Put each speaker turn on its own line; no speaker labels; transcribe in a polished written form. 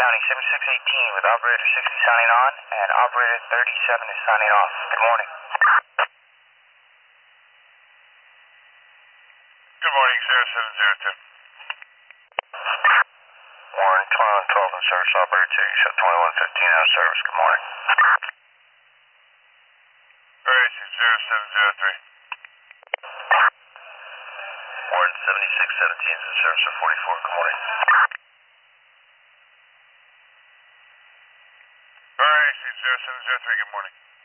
County 7618 with operator 60 signing on and operator 37 is signing off. Good morning.
Good morning, 0702.
Warren, 2112 in service, operator 2, you said 2115 out of service. Good morning.
Racing 0703.
Warren, 7617 is in service at 44. Good morning.
Racing 0703, good morning.